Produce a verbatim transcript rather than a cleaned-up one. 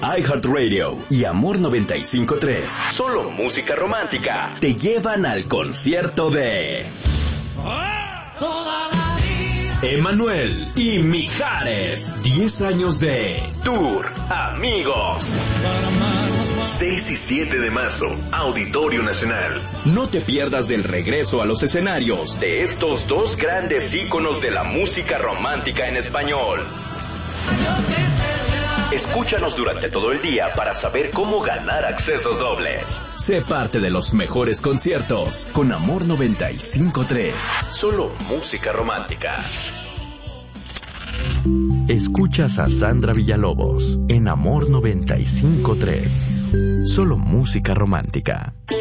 iHeartRadio y Amor noventa y cinco punto tres, Solo Música Romántica, te llevan al concierto de Emmanuel y Mijares. diez años de Tour Amigos. seis y siete de marzo, Auditorio Nacional. No te pierdas del regreso a los escenarios de estos dos grandes íconos de la música romántica en español. Escúchanos durante todo el día para saber cómo ganar accesos dobles. Sé parte de los mejores conciertos con Amor noventa y cinco punto tres. Solo música romántica. Escuchas a Sandra Villalobos en Amor noventa y cinco punto tres. Solo música romántica.